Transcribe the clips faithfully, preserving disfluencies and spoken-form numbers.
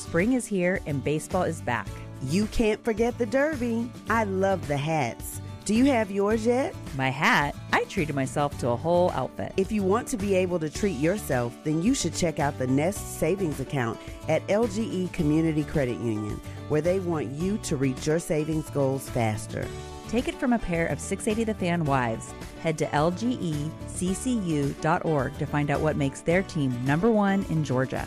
Spring is here and baseball is back. You can't forget the Derby. I love the hats. Do you have yours yet? My hat? I treated myself to a whole outfit. If you want to be able to treat yourself, then you should check out the Nest Savings Account at L G E Community Credit Union, where they want you to reach your savings goals faster. Take it from a pair of six eighty The Fan wives. Head to L G E C C U dot org to find out what makes their team number one in Georgia.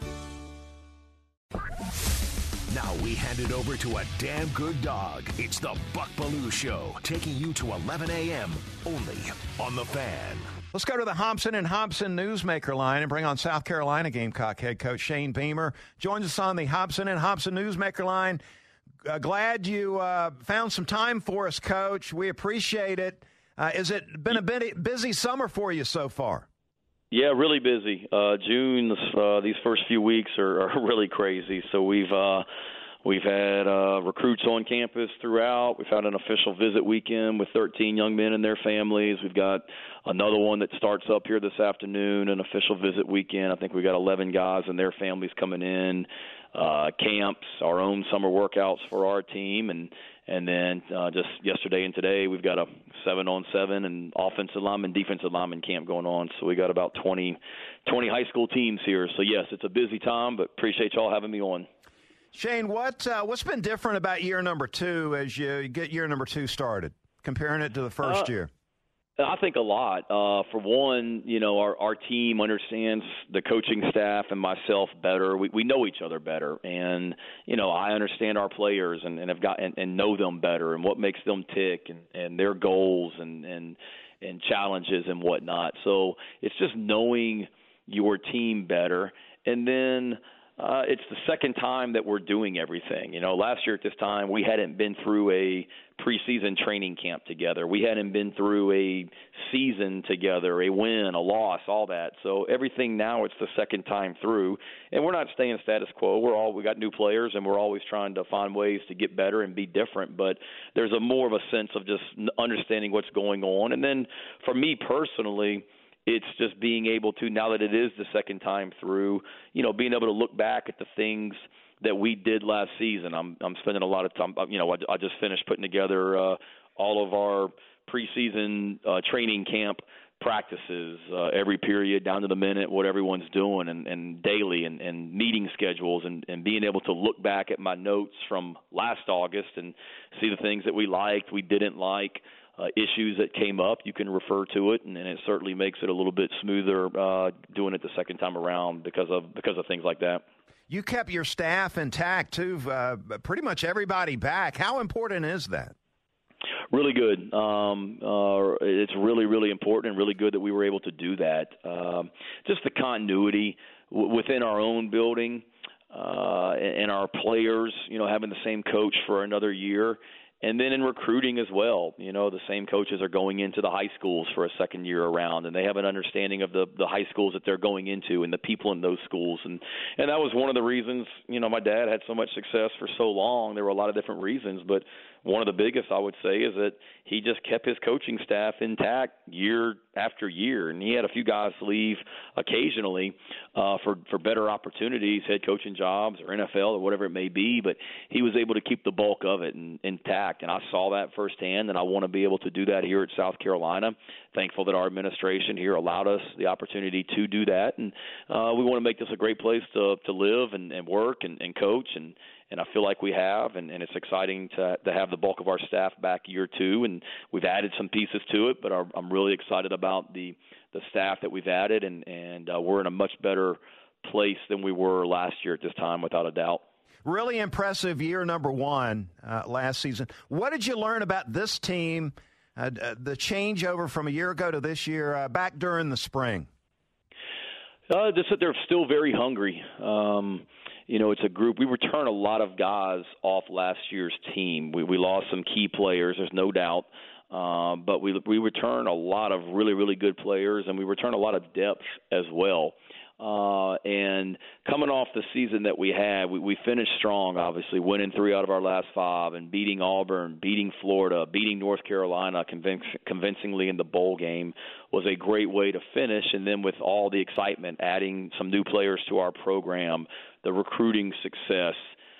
Now we hand it over to a damn good dog. It's the Buck Belue Show, taking you to eleven a.m. only on The Fan. Let's go to the Hobson and Hobson Newsmaker line and bring on South Carolina Gamecock head coach Shane Beamer. Joins us on the Hobson and Hobson Newsmaker line. Uh, glad you uh, found some time for us, Coach. We appreciate it. Uh, has it been a bit busy summer for you so far? Yeah, really busy. Uh, June, uh, these first few weeks are, are really crazy. So we've uh, we've had uh, recruits on campus throughout. We've had an official visit weekend with thirteen young men and their families. We've got another one that starts up here this afternoon, an official visit weekend. I think we got eleven guys and their families coming in. Uh, camps, our own summer workouts for our team, and and then uh, just yesterday and today we've got a seven on seven and offensive lineman, defensive lineman camp going on. So we got about twenty, twenty high school teams here. So yes, it's a busy time, but appreciate y'all having me on. Shane, what uh, what's been different about year number two as you get year number two started, comparing it to the first uh, year? I think a lot. Uh, for one, you know, our, our team understands the coaching staff and myself better. We we know each other better, and you know, I understand our players and, and have got and, and know them better and what makes them tick and, and their goals and, and and challenges and whatnot. So it's just knowing your team better, and then. Uh, it's the second time that we're doing everything. You know, last year at this time, we hadn't been through a preseason training camp together. We hadn't been through a season together, a win, a loss, all that. So everything now, it's the second time through. And we're not staying status quo. We're all, we got new players, and we're always trying to find ways to get better and be different. But there's a more of a sense of just understanding what's going on. And then for me personally, it's just being able to, now that it is the second time through, you know, being able to look back at the things that we did last season. I'm I'm spending a lot of time, you know, I, I just finished putting together uh, all of our preseason uh, training camp practices, uh, every period down to the minute, what everyone's doing, and, and daily, and, and meeting schedules, and, and being able to look back at my notes from last August and see the things that we liked, we didn't like, Uh, issues that came up. You can refer to it, and, and it certainly makes it a little bit smoother uh, doing it the second time around because of because of things like that. You kept your staff intact too, uh, pretty much everybody back. How important is that? Really good. Um, uh, it's really, really important and really good that we were able to do that. Um, just the continuity w- within our own building uh, and, and our players, you know, having the same coach for another year. And then in recruiting as well, you know, the same coaches are going into the high schools for a second year around, and they have an understanding of the, the high schools that they're going into and the people in those schools. And, and that was one of the reasons, you know, my dad had so much success for so long. There were a lot of different reasons, but one of the biggest, I would say, is that he just kept his coaching staff intact year after year. And he had a few guys leave occasionally uh, for, for better opportunities, head coaching jobs or N F L or whatever it may be, but he was able to keep the bulk of it in, intact. And I saw that firsthand, and I want to be able to do that here at South Carolina. Thankful that our administration here allowed us the opportunity to do that. And uh, we want to make this a great place to, to live and, and work and, and coach, and And I feel like we have, and, and it's exciting to, to have the bulk of our staff back year two, and we've added some pieces to it, but our, I'm really excited about the, the staff that we've added, and, and uh, we're in a much better place than we were last year at this time, without a doubt. Really impressive year number one uh, last season. What did you learn about this team, uh, the changeover from a year ago to this year, uh, back during the spring? Uh, just that they're still very hungry. Um, You know, it's a group. We return a lot of guys off last year's team. We we lost some key players, there's no doubt. Uh, but we we return a lot of really, really good players, and we return a lot of depth as well. Uh, and coming off the season that we had, we, we finished strong, obviously, winning three out of our last five and beating Auburn, beating Florida, beating North Carolina convinc- convincingly in the bowl game was a great way to finish. And then with all the excitement, adding some new players to our program, the recruiting success,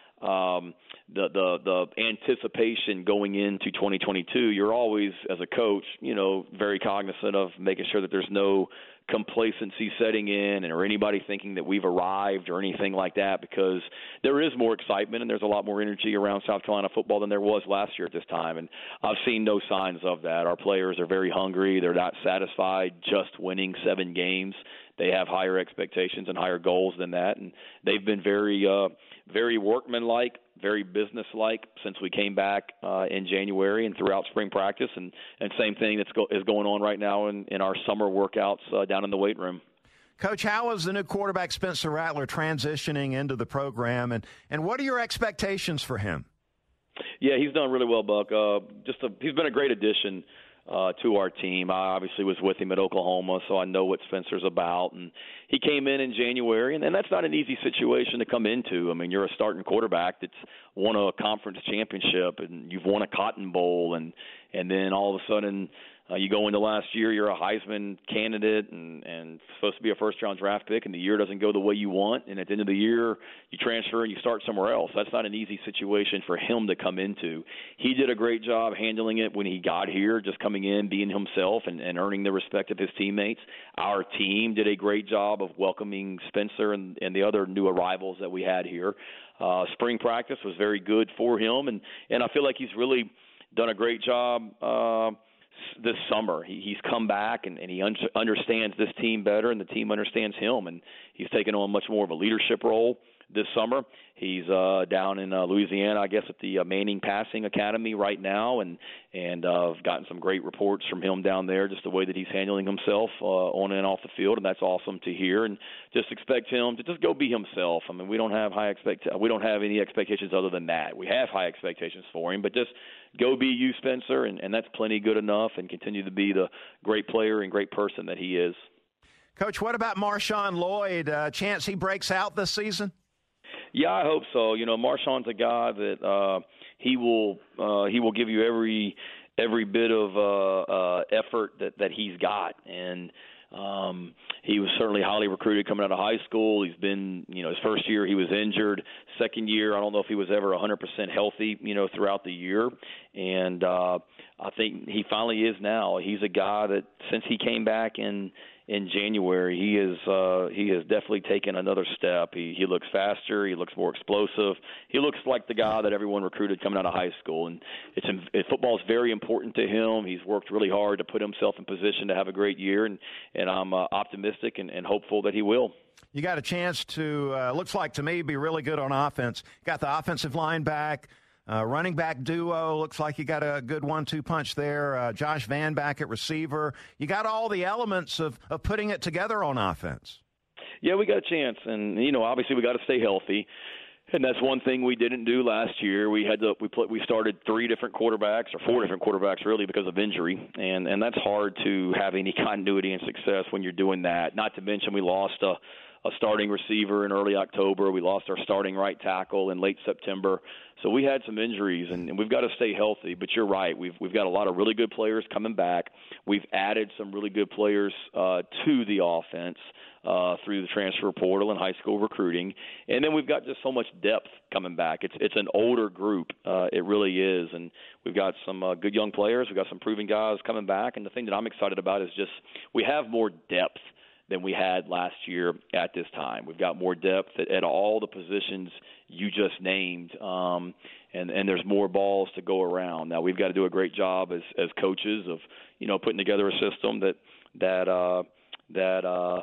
um, the, the the anticipation going into twenty twenty-two, you're always, as a coach, you know, very cognizant of making sure that there's no complacency setting in and or anybody thinking that we've arrived or anything like that, because there is more excitement and there's a lot more energy around South Carolina football than there was last year at this time. And I've seen no signs of that. Our players are very hungry. They're not satisfied just winning seven games. They have higher expectations and higher goals than that. And they've been very, uh, very workmanlike, very businesslike since we came back uh, in January and throughout spring practice. And, and same thing that's go- is going on right now in, in our summer workouts uh, down in the weight room. Coach, how is the new quarterback Spencer Rattler transitioning into the program, and, and what are your expectations for him? Yeah, he's done really well, Buck. Uh, just a, he's been a great addition Uh, to our team. I obviously was with him at Oklahoma, so I know what Spencer's about. And he came in in January, and, and that's not an easy situation to come into. I mean, you're a starting quarterback that's won a conference championship, and you've won a Cotton Bowl, and and then all of a sudden uh, you go into last year, you're a Heisman candidate and, and supposed to be a first-round draft pick, and the year doesn't go the way you want, and at the end of the year you transfer and you start somewhere else. That's not an easy situation for him to come into. He did a great job handling it when he got here, just coming in, being himself, and, and earning the respect of his teammates. Our team did a great job of welcoming Spencer and, and the other new arrivals that we had here. Uh, spring practice was very good for him, and, and I feel like he's really done a great job uh, this summer. He, he's come back, and, and he un- understands this team better, and the team understands him, and he's taken on much more of a leadership role this summer. He's uh, down in uh, Louisiana, I guess, at the uh, Manning Passing Academy right now, and and uh, I've gotten some great reports from him down there, just the way that he's handling himself uh, on and off the field, and that's awesome to hear. And just expect him to just go be himself. I mean, we don't have high expect we don't have any expectations other than that. We have high expectations for him, but just go be you, Spencer, and, and that's plenty good enough, and continue to be the great player and great person that he is. Coach, what about Marshawn Lloyd? Uh, chance he breaks out this season? Yeah, I hope so. You know, Marshawn's a guy that uh, he will uh, he will give you every every bit of uh, uh, effort that, that he's got, and um, he was certainly highly recruited coming out of high school. He's been, you know, his first year he was injured. Second year, I don't know if he was ever one hundred percent healthy, you know, throughout the year, and uh, I think he finally is now. He's a guy that since he came back in. In January, he is uh, he has definitely taken another step. He he looks faster. He looks more explosive. He looks like the guy that everyone recruited coming out of high school. And it's it, football is very important to him. He's worked really hard to put himself in position to have a great year, and and I'm uh, optimistic and, and hopeful that he will. You got a chance to uh, looks like to me be really good on offense. Got the offensive line back. Uh, running back duo, looks like you got a good one two punch there. Uh, Josh Van back at receiver. You got all the elements of, of putting it together on offense. Yeah, we got a chance. And, you know, obviously we got to stay healthy. And that's one thing we didn't do last year. We had to we put we started three different quarterbacks or four different quarterbacks really because of injury, and and that's hard to have any continuity and success when you're doing that. Not to mention we lost a a starting receiver in early October. We lost our starting right tackle in late September. So we had some injuries, and, and we've got to stay healthy. But you're right. We've we've got a lot of really good players coming back. We've added some really good players uh, to the offense uh, through the transfer portal and high school recruiting. And then we've got just so much depth coming back. It's it's an older group. Uh, it really is. And we've got some uh, good young players. We've got some proven guys coming back. And the thing that I'm excited about is just we have more depth than we had last year at this time. We've got more depth at, at all the positions you just named, um, and, and there's more balls to go around. Now, we've got to do a great job as, as coaches of, you know, putting together a system that that uh, that uh,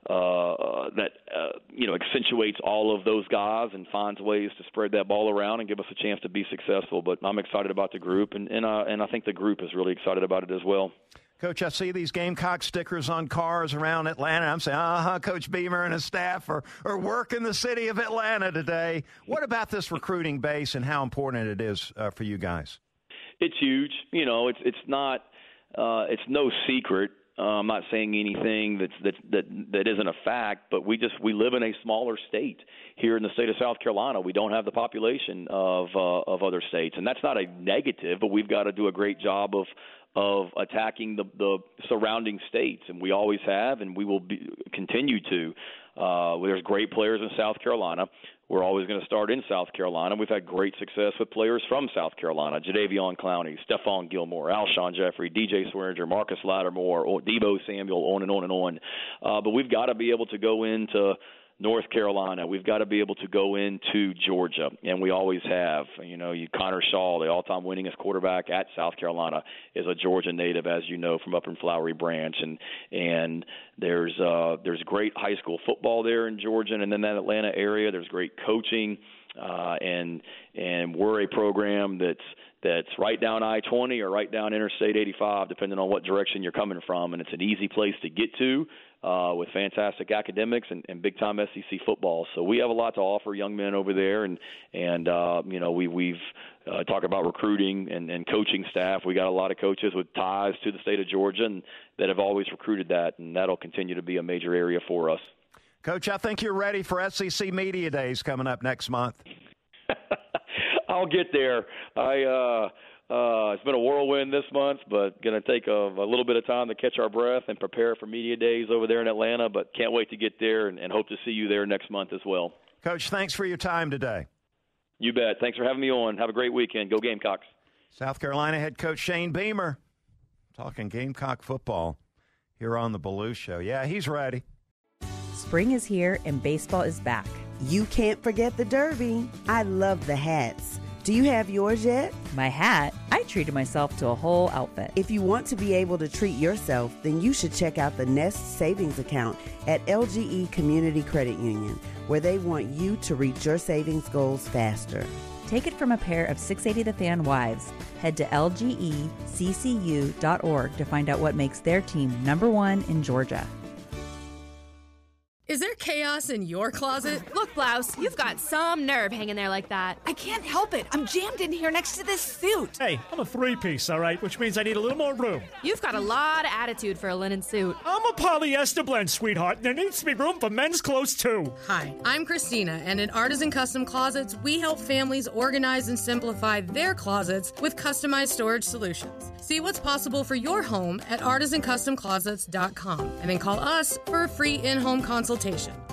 uh, that uh, you know accentuates all of those guys and finds ways to spread that ball around and give us a chance to be successful. But I'm excited about the group, and and, uh, and I think the group is really excited about it as well. Coach, I see these Gamecock stickers on cars around Atlanta. I'm saying, uh-huh, Coach Beamer and his staff are, are working the city of Atlanta today. What about this recruiting base and how important it is uh, for you guys? It's huge. You know, it's it's not uh, it's no secret. Uh, I'm not saying anything that's, that that that isn't a fact, but we just we live in a smaller state here in the state of South Carolina. We don't have the population of uh, of other states, and that's not a negative. But we've got to do a great job of of attacking the, the surrounding states, and we always have, and we will be, continue to. Uh, there's great players in South Carolina. We're always going to start in South Carolina. We've had great success with players from South Carolina: Jadeveon Clowney, Stephon Gilmore, Alshon Jeffrey, D J Swearinger, Marcus Lattimore, Deebo Samuel, on and on and on. Uh, but we've got to be able to go into North Carolina. We've got to be able to go into Georgia, and we always have. You know, you, Connor Shaw, the all-time winningest quarterback at South Carolina, is a Georgia native, as you know, from up in Flowery Branch, and and there's uh, there's great high school football there in Georgia, and then that Atlanta area. There's great coaching, uh, and and we're a program that's that's right down I twenty or right down Interstate eighty-five, depending on what direction you're coming from, and it's an easy place to get to. Uh, with fantastic academics and, and big-time S E C football. So we have a lot to offer young men over there, and, and uh, you know, we, we've uh, talked about recruiting and, and coaching staff. We got a lot of coaches with ties to the state of Georgia and that have always recruited that, and that'll continue to be a major area for us. Coach, I think you're ready for S E C Media Days coming up next month. I'll get there. I uh, Uh, it's been a whirlwind this month, but going to take a, a little bit of time to catch our breath and prepare for media days over there in Atlanta, but can't wait to get there and, and hope to see you there next month as well. Coach, thanks for your time today. You bet. Thanks for having me on. Have a great weekend. Go Gamecocks. South Carolina head coach Shane Beamer talking Gamecock football here on the Belue Show. Yeah, he's ready. Spring is here and baseball is back. You can't forget the Derby. I love the hats. Do you have yours yet? My hat? I treated myself to a whole outfit. If you want to be able to treat yourself, then you should check out the Nest Savings Account at L G E Community Credit Union, where they want you to reach your savings goals faster. Take it from a pair of six eighty The Fan wives. Head to L G E C C U dot org to find out what makes their team number one in Georgia. Is there chaos in your closet? Look, Blouse, you've got some nerve hanging there like that. I can't help it. I'm jammed in here next to this suit. Hey, I'm a three-piece, all right, which means I need a little more room. You've got a lot of attitude for a linen suit. I'm a polyester blend, sweetheart. There needs to be room for men's clothes, too. Hi, I'm Christina, and at Artisan Custom Closets, we help families organize and simplify their closets with customized storage solutions. See what's possible for your home at artisan custom closets dot com, and then call us for a free in-home consultation.